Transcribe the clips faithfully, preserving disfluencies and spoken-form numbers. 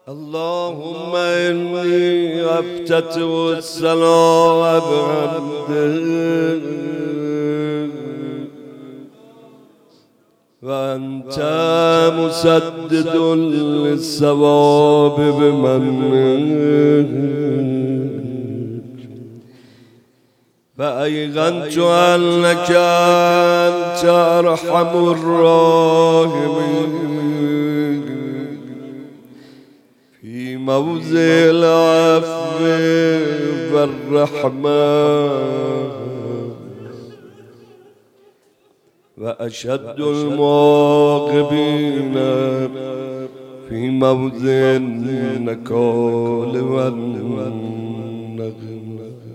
اللهم إني أفتتح الصلاة بحمدك وأنت مسدد للصواب بمنك، فأيقنت أنك أنت أرحم الراحمين في موضع العفو والرحمة، وأشد المعاقبين في موضع النكال والنقم،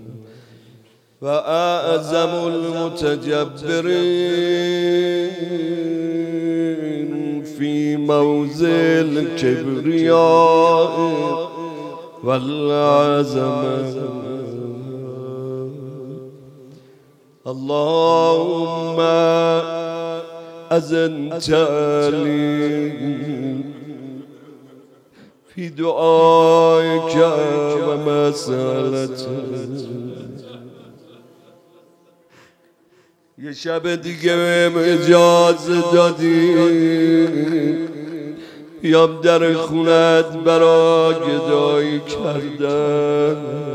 وأعظم المتجبرين في موضع الكبرياء والعظمة. اللهم أذنت لي في دعائك ومسألتك. یه شب دیگه بهم اجازه دادی بیام در خونت برا گدایی کردن.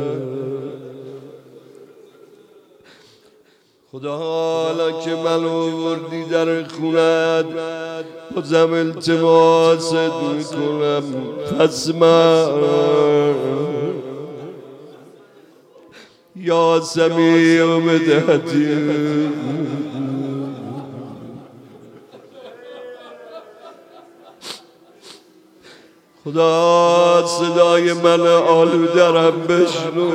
خدا حالا که من آوردی در خونت بازم التماست میکنم، پس من یا سمیع و بدهتی خدا صدای من آلودرم بشنو.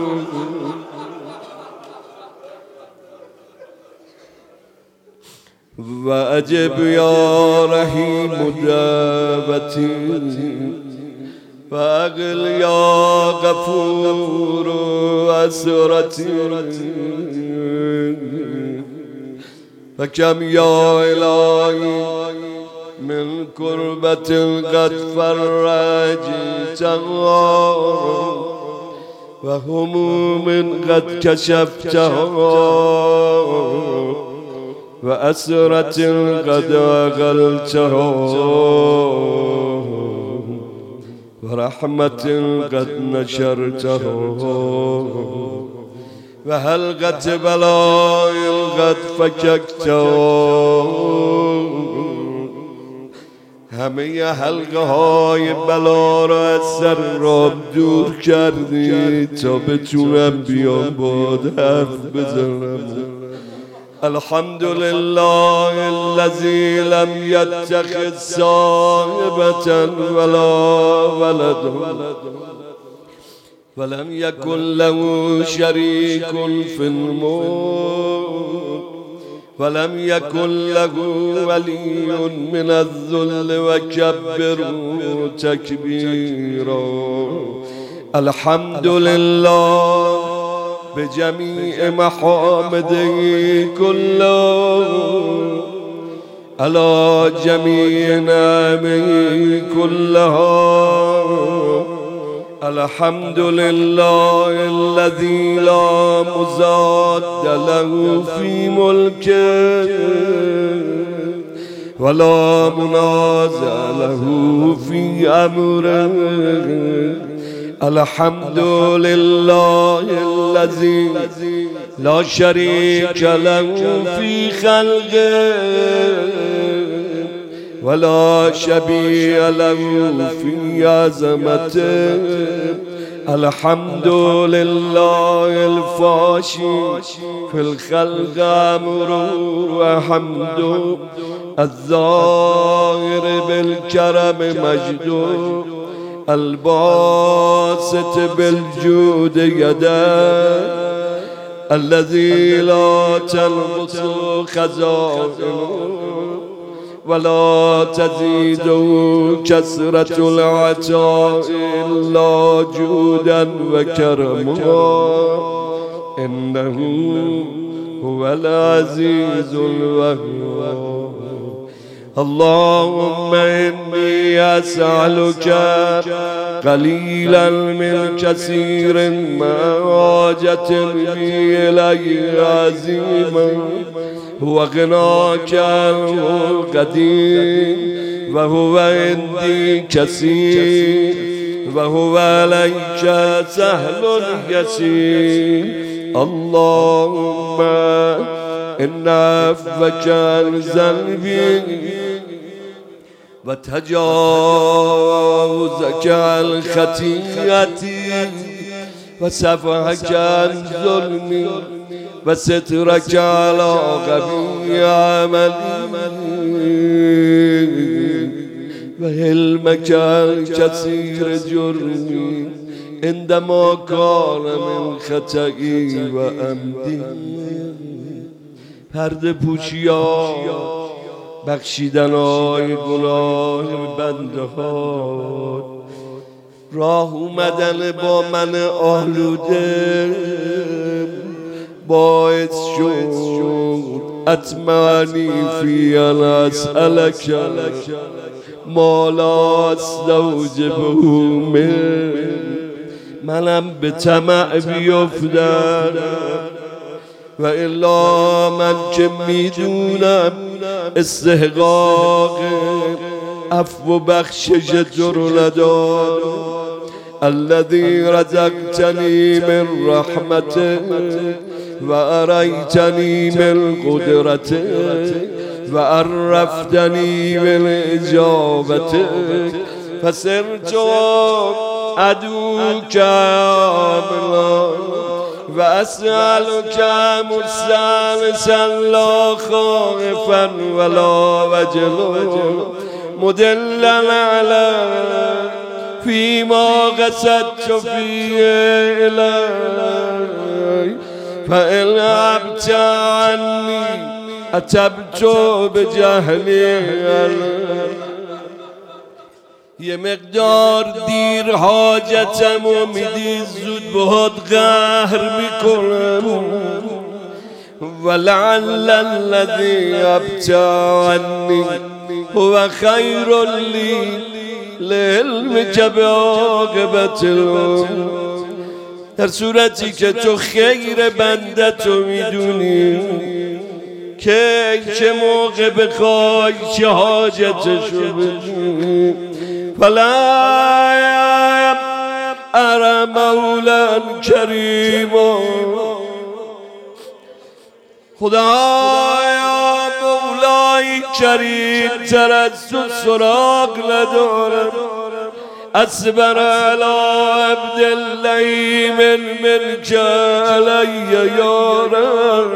و عجب یا رحیم دعوتی و عقل یا غفور و اسرتی و کم یا الهی من کربت قد فرجتها و هموم قد کشفتها و اسرت قد اغلتها و رحمت قد نشرتها و حلقت بلاء قد فککتها. همه حلقه های بلا را از سرم دور کردی تا بتونم بیام باد حرف بزنم. الحمد لله الذي لم يتخذ صاحبة ولا ولد ولم يكن له شريك في الملك ولم يكن له ولي من الذل وكبره تكبيرا. الحمد لله بجميع محامده كله على جميع نعمه كلها. الحمد لله الذي لا مضاد له في ملكه ولا منازع له في أمره. الحمد لله الذي لا شريك له في خلقه ولا شبيه له في عظمته. الحمد لله الفاشي في الخلق أمره وحمده الظاهر بالكرم مجده الباسط بالجود يده الذي لا تنقص خزائنه ولا تزيد كثرة العطاء إلا جودا وكرما. إنه هو العزيز الوهاب اللهم إني أسألك قليلا من كثير ما حاجة بي إليه عظيما هو غناك القديم وهو عندي كثير وهو عليك سهل يسير اللهم إن عفوك عن ذنبي وتجاوزك عن خطيئتي وسفحك عن ظلمي وسترك على قبيح عملي وحلمك عن كثير جرمي عندما كان من خطئي وعمدي پرده پوشیا بخشیدن های گناه بنده ها راه اومدن با من آلوده باعث شد اطمعنی فی ان اسألک ما لا استوجبه من منم به طمع بیفتم و الا من که میدونم استحقاق عفو و بخشش تو رو ندارم الذی رزقتنی من رحمته و اریتنی من قدرته و عرفتنی من اجابته فصرت عدوک عاملا و اسألک مستانسا لا خائفا ولا وجلا مدلا علی فيما قصدت فيه إلي فإن أبت عني أتبت بجهلي یه مقدار دیر حاجتم و میدی زود بهت قهر میکنم ولعل الذي ابت عني هو خیر لی لعلمک بعاقبت در صورتی که تو خیر بنده تو میدونی که چه موقع بخوای چه حاجتشو بدونی فلا ارى مولا کریما خدایا مولای کریم تر از تو سراغ ندارم اصبر علی عبد الله من منک علی یارم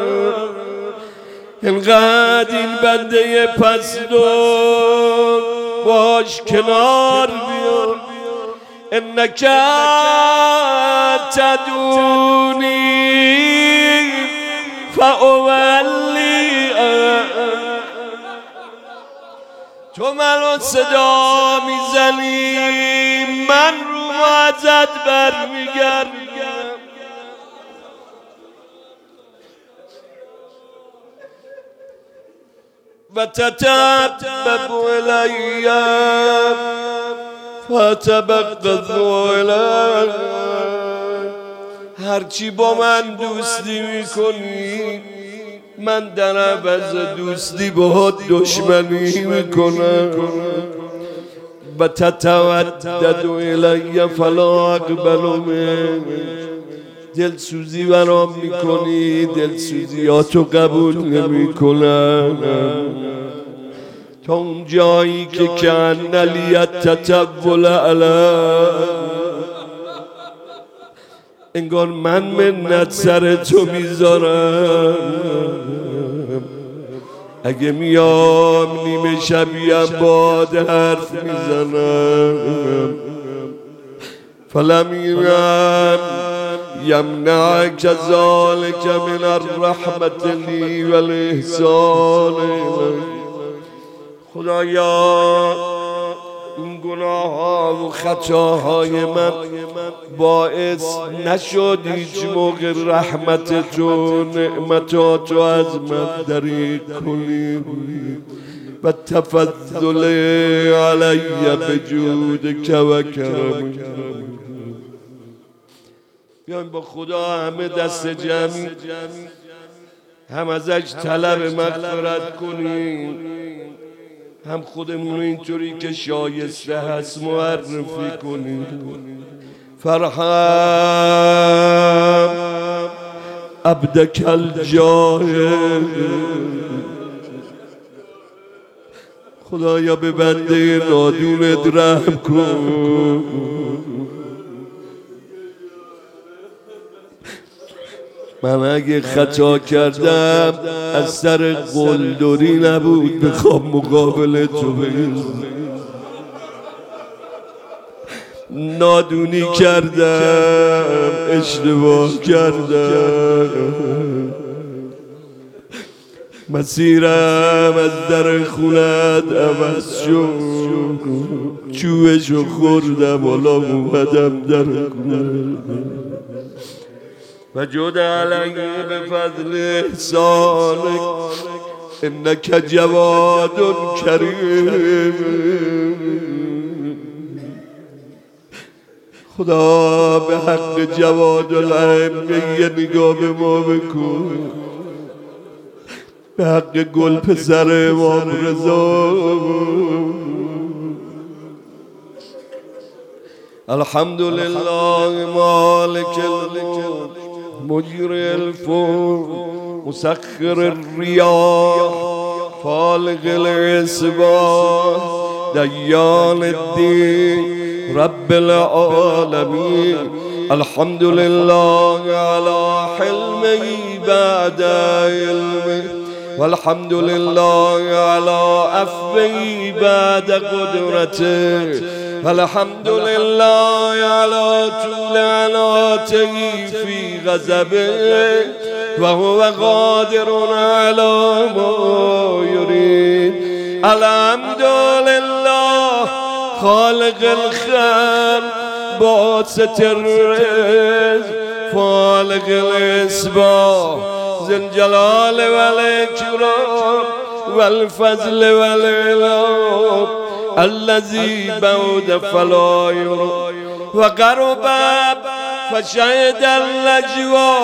اینقدر این بنده پس دور باش کنار بیار انک تدونی فاولی تو منو صدا میزنی من رو ازت برمیگردم و تتبب الی فتبغض الی هرچی با من دوستی میکنی من در عوض دوستی باهات دشمنی میکنم و تتودد الی فلا اقبل منک دلسوزی برام میکنی دلسوزیاتو قبول نمیکنم تا اون جایی که کان لیت تتول علی انگار من منت سر تو میذارم اگه میام نیمه شبیم باد حرف میزنم فلم یمنعک ذلک من الرحمت لی و الاحسان خدایا این گناه ها و خطاهای من باعث نشد هیچ موقع رحمت تو نعمتاتو از من دریغ کنی و تفضل علی بجودک و کرمک. بیایم با خدا همه دست جمعی هم ازش طلب مغفرت کنیم، هم خودمون اینطوری که شایسته هست معرفی کنیم. فرحم عبدک الجاهل، خدایا به بنده نادونت رحم کن. من اگه خطا کردم از سر قلدری نبود بخوام مقابل تو بایستم، نادونی کردم، اشتباه کردم، مسیرم از در خونت عوض شد، چوبشو خوردم حالا اومدم در خونت. و جود علیه به فضل احسانک انک جواد کریم. خدا به حق جواد الائمه یه نگاه به ما بکن، به حق گل پسر امام رضا. الحمدلله مالک الملک مجری الفلک مسخر الریاح فالق الاصباح دیان الدین رب العالمین. الحمد لله على حلمه بعد علمه، والحمد لله على عفوه بعد قدرته، والحمد لله على طول عناته في غضبه وهو قادر على ما يريد. الحمد لله خالق الخلق باسط الرزق فالق الإصباح ذي الجلال والإكرام والفضل والإعلام الذي بعد فلا يرى وقرب فشهد النجوى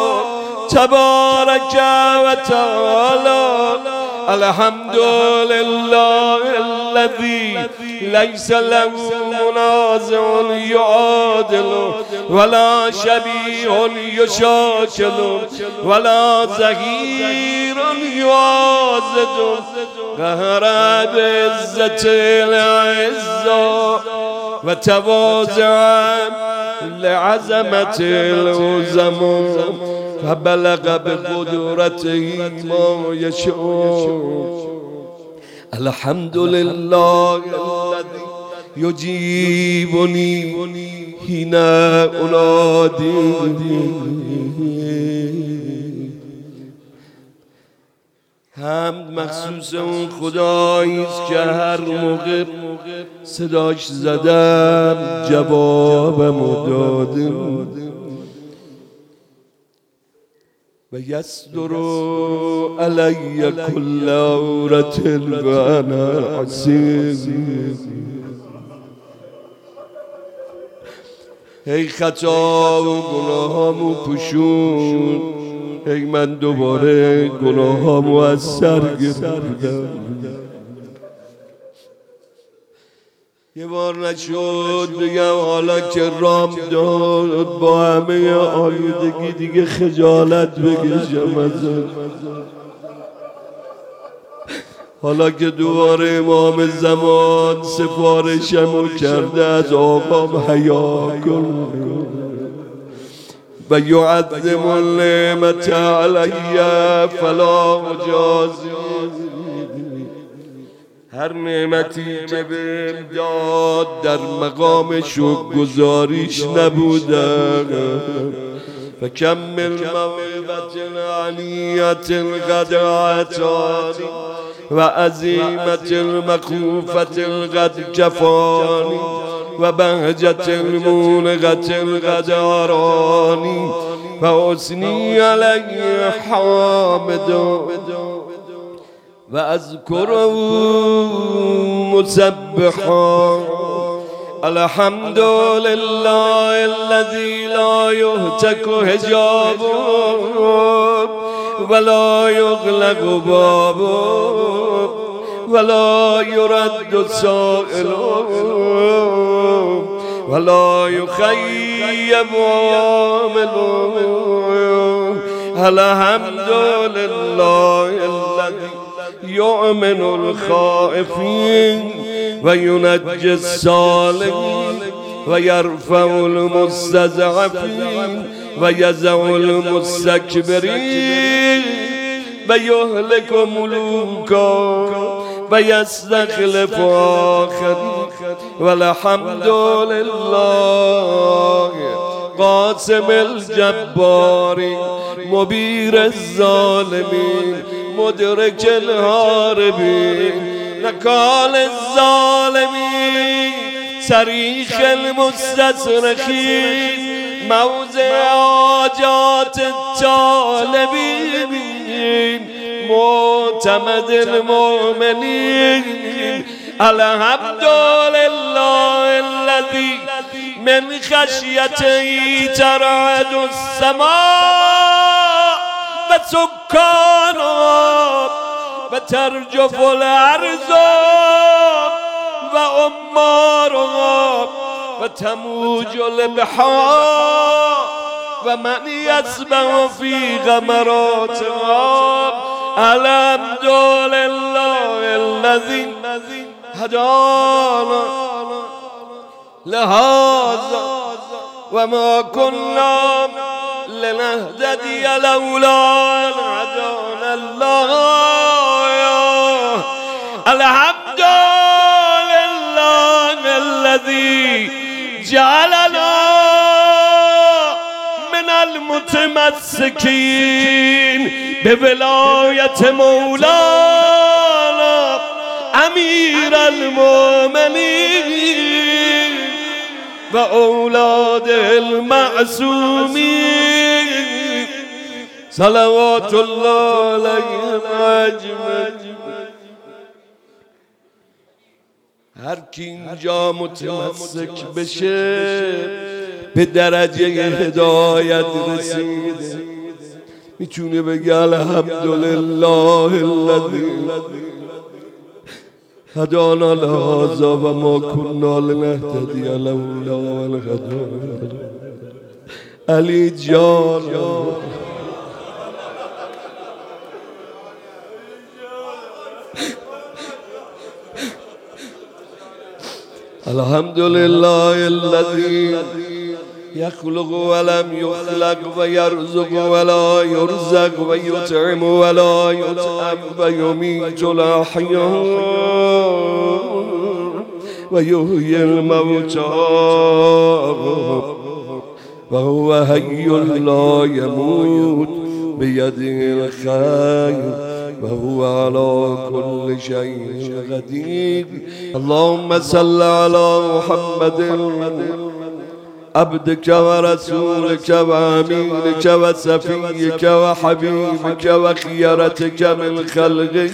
تبارك وتعالى. الحمد لله الذي ليس له منازع يعادل ولا شبيه يشاكل ولا زهير يوازد، قهر بعزة العزة وتواضعا لعظمة العظماء، فبلغ بقدرته ما يشاء. الحمد لله الذي يجيبني حين أنادي. حمد مخصوص اون خداییست که هر موقع صداش زدم جوابمو داده و یصدر علی کل عورة و انا عصیم. ای خطا و گناهامو پوشون، ای من دوباره گناهامو از سر گرفتم. یه بار نشد بگم حالا که رام داد با همه آلودگی دیگه خجالت بکشم ازش. حالا که دوباره امام زمان سفارشمو کرده از آقام حیا کن و یعظم النعمت علی فلا مجازی. هر نعمتی که بهم داد در مقام شکرگزاریش نبودم. فکمل موعظة علیة قد اعطانی و عزیمة المخوفة قد کفانی و بهجة المونغة قد ارانی و حسنی علی حامد و اذکره مسبحا الحمد لله الذي لا يهتك حجابه ولا يغلق بابه ولا يرد سائل ولا يخيب عامل الحمد لله الذي يؤمن الخائفين وينجي الصالحين ويرفع المستضعفين ويزع المستكبرين ويهلك ملوكا ويستخلف آخرين والحمد لله قاسم الجبار مبير الظالمين مدرك الهاربين نكال الظالمين صريخ المستصرخين موضع حاجات الطالبين معتمد المؤمنين الحمد لله الذي من خشيته ترعد السماء وسكانها وترجف الأرض وأمارها وتموج البحار ومن يسبح في غمراتها الحمد لله الذي هدانا لهذا وما كنا لنهتدي لولا أن هدانا الله الحمد لله الذي جعلنا من المتمسكين بولاية مولانا أمير المؤمنين وأولاد المعصومين صلوات الله عليهم أجمعين. هر کی اینجا متمسک بشه به درجه هدایت رسیده میتونه بگه الحمدلله الذی هدانا لهذا و ما كنا لنهتدی لولا ان هدانا. علی جان الحمد لله الذي يخلق ولم يخلق ويرزق ولا يرزق ويطعم ولا يطعم ويميت الأحياء ويحيي الموتى وهو حي لا يموت بيده الخير وهو على كل شيء قدير. اللهم صل على محمد عبدك ورسولك وأمينك وسفيك وحبيبك وخيرتك من خلقك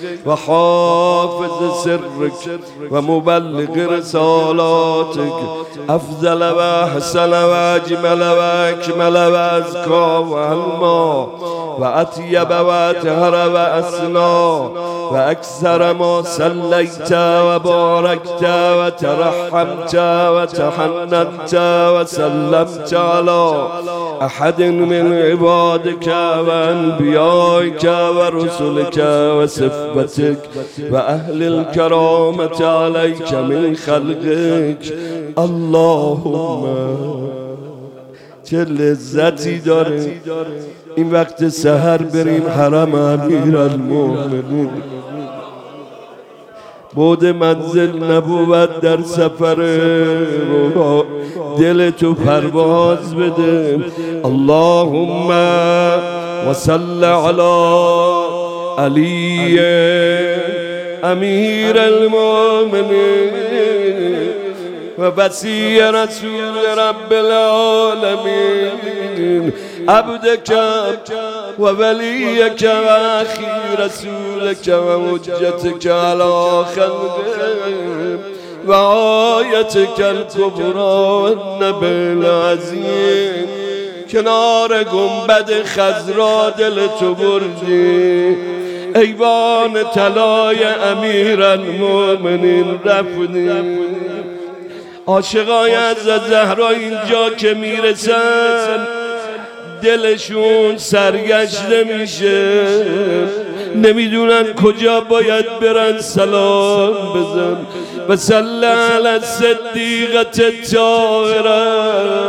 وحافظ سرك ومبلغ رسالاتك أفضل وأحسن وأجمل وأكمل وأزكى وألمى وأطيب وأطهر وأسنى وأكثر ما صليت وباركت وترحمت وتحننت وسلمت على أحد من عبادك وأنبيائك ورسلك وصفتك وأهل الكرامة عليك من خلقك. اللهم چه لذتی داره این وقت سحر بریم حرم امیرالمومنین. بود منزل نبود در سفر روح دل تو پرواز بده. اللهم وصل علی علی امیر المؤمنین و وصی رسول رب العالمین عبدك و ولیك و اخی رسول رسولك وحجتك على خلقك وآيتك الكبرى والنبي العظيم. کنار گنبد خضرا دل تو بردی، ایوان طلای امیرالمومنین رفتی. عاشقای از زهرا اینجا که میرسن دلشون سرگشته میشه، نمیدونن کجا باید برن سلام بزن. و صلی علی الصدیقة الطاهرة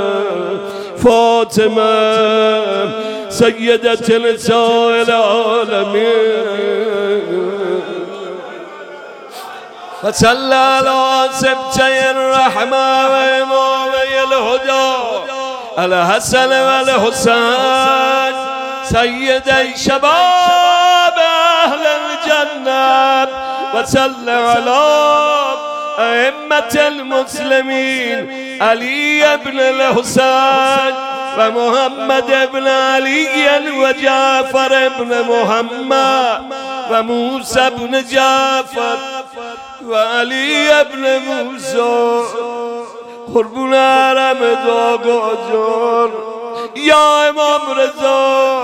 فاطمه سیدة نساء العالمین. و صلی علی سبطی الرحمة و امامي الهدى الحسن و الحسین سیدی شباب اهل الجنة. و صلی علی ائمة المسلمين علي بن الحسين و محمد بن علي و جعفر بن محمد و موسى بن جعفر و علی بن موسى. قربون حرم آقا جان یا امام رضا،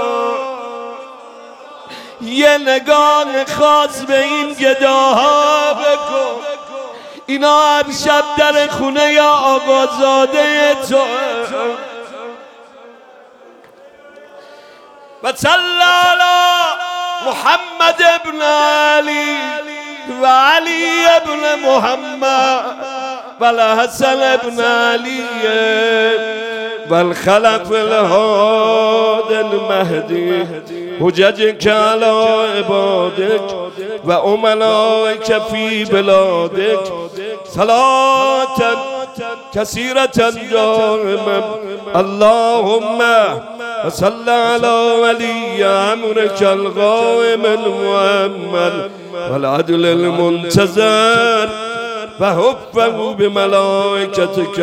یه نگاه خاص به این گداها بکن. اینا هر شب در خونه یا آقازاده تو. و صلی علی محمد ابن علی و علی ابن محمد و الحسن ابن علی و الخلف الهاد المهدی حججك على عبادك و امنائك في بلادك صلاة كثيرة دائما. اللهم وصل على ولي امرك القائم المؤمل والعدل المنتظر فحفه بملائكتك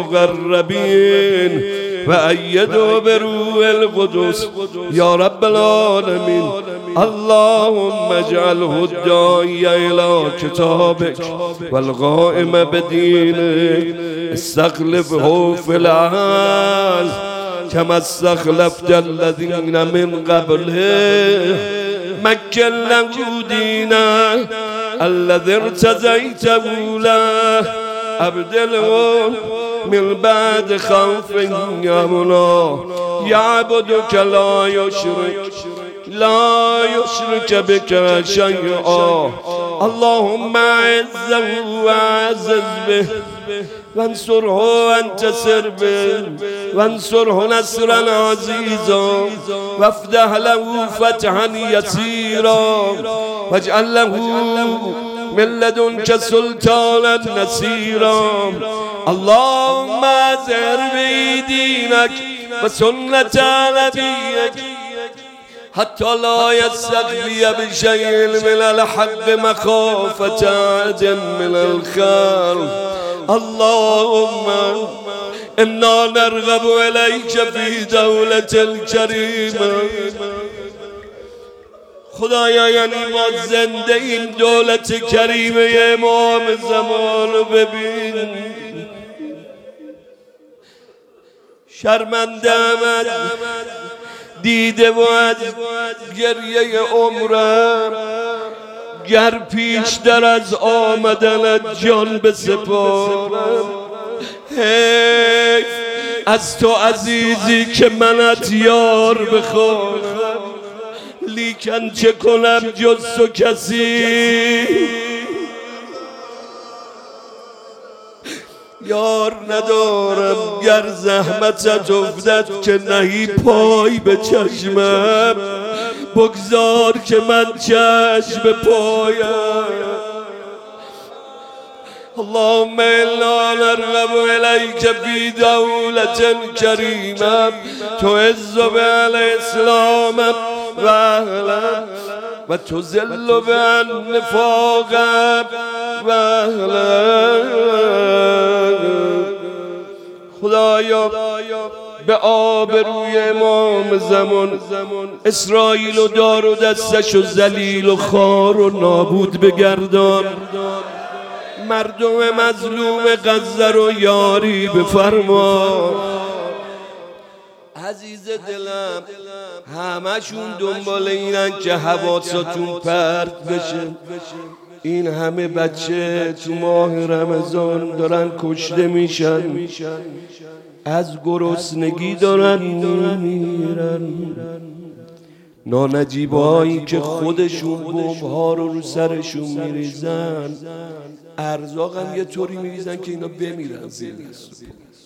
المقربين وأيده بروح القدس يا رب العالمين. اللهم اجعله الداعي إلى كتابك والقائم بدينك استخلفه في العال كما استخلفت الذين من قبله. مكن له دينه الذي ارتضيته له أبدله من بعد خوف يمنا يعبدك لا يشرك لا يشرك بك شيئا. اللهم اعزه وعزز به وانصره وانتصر به وانصره نصرا عزيزا وافتح له فتحا يسيرا واجعل له من لدنك سلطانا نصيرا. اللهم اظهر به دينك وسنة نبيك حتى لا يستخفي بشيء من الحق مخافة عد من الخلق. اللهم إنا نرغب إليك في دولة الكريمة. خدایا یعنی ما زنده این دولت کریمه امام زمان رو ببین. شرمنده آمد دیده و از گریه عمرم گر پیش در از آمدن جان بسپارم. حیف از تو عزیزی که منت یار بخواهم، لیکن چه کنم جز تو کسی یار ندارم. گر زحمتت افتد که نهی پای به چشمم، بگذار که من چشم پایم. اللهم انا نرغب الیک فی دولة کریمه تعز بها الاسلام و اهله و تذل بها النفاق و اهله. خدایا به آبروی امام زمان اسرائیل و دار و دستش و ذلیل و خوار و نابود بگردان. مردم مظلوم غزه رو یاری بفرما. عزیز دلم همشون دنبال اینن که حواساتون پرت بشه. این همه بچه تو ماه رمضان دارن کشته میشن، از گرسنگی دارن میمیرن. نانجیبایی که خودشون بمب‌ها رو رو سرشون میریزن، ارزاق هم یه طوری میریزن که اینا بمیرن زیر دست.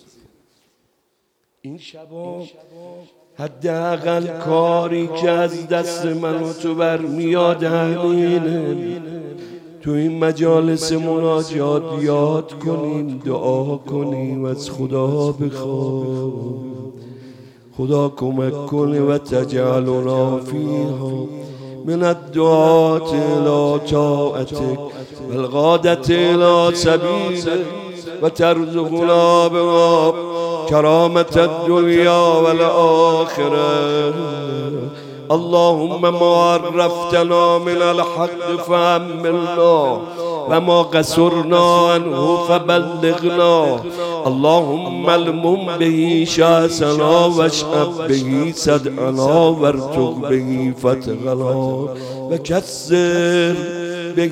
این شبا حداقل کاری که از دست من و تو برمیاد همینه. تو این مجالس مناجات یاد کنیم، دعا کنیم، از خدا بخواه خدا کمک کنه و تجعلنا فیها من الدعاة الى طاعتک والغادة الى سبیلک و ترزقنا بها کرامة الدنیا والآخرة. اللهم ما عرفتنا من الحق فأملنا وما قصرنا عنه فبلغنا. اللهم المم به شاسنا واشعب به صدعنا وارتق به فتغنا وكسر به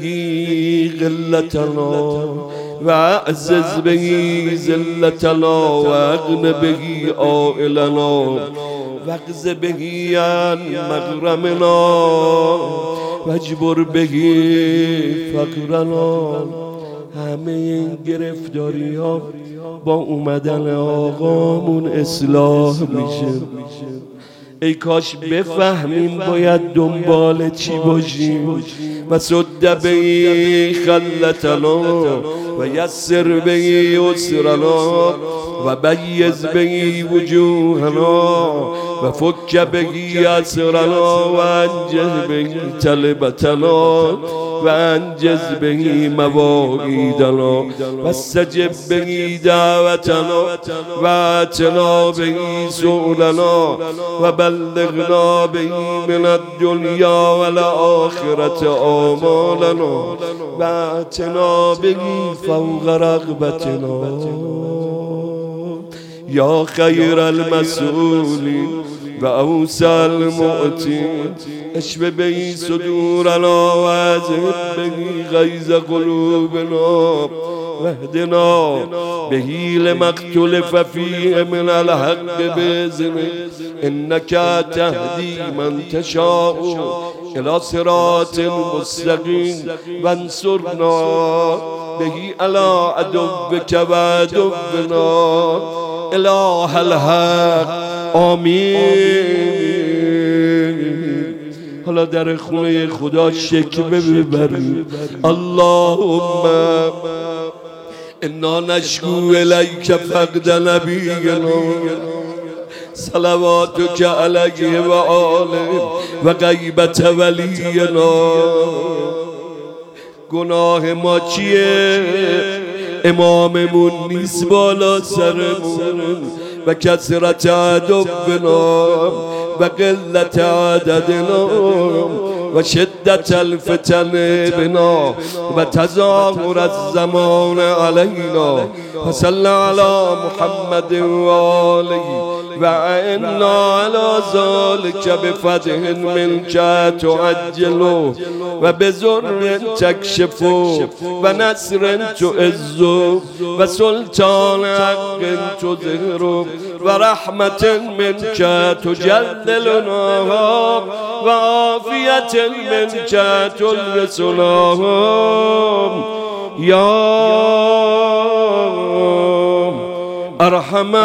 غلتنا واعزز به ذلتنا واغن به عائلنا واقض به عن مغرمنا واجبر به فقرنا. همه این گرفتاری ها با اومدن آقامون اصلاح میشه. ای کاش بفهمیم باید دنبال چی باشیم. و سد به خلتنا و یسر به یسرنا و بیز به وجوهنا و فک به اسرنا و انجز به طلبتنا و انجز به مواعیدنا و استجب به دعوتنا و اتنا به سؤلنا و بلغنا به من الدنیا والآخرة آمالنا و اتنا به فوق رغبتنا. یا خیر المسئولین و اوسع المعطین اشف به صدورنا و اذهب به غیظ قلوبنا واهدنا به لما اختلف فیه من الحق باذنک انک تهدی من تشاء الی صراط مستقیم وانصرنا به علی عدوک و عدونا اله الحق. آمین. حالا در خونه خدا شکوه ببریم. اللهم انا نشکو الیک فقد نبینا صلواتک علیه و آله و غیبت ولینا. گناه ما چیه؟ اماممون نیست بالا سرمون و کثرت عدونا و قلت عددنا و شدت الفتن بنا و تظاهر الزمان علینا. فصل علی محمد و آله و اعنا علی ذلک بفتح منک تعجل و بزر تکشف و نصر تعز و سلطان حق تظهر و رحمت منک تجللنا و عافیت منک تلبسنا. یا ارحم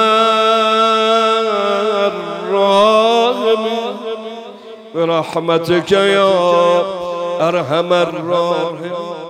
الراحمین برحمتک یا ارحم الراحمین.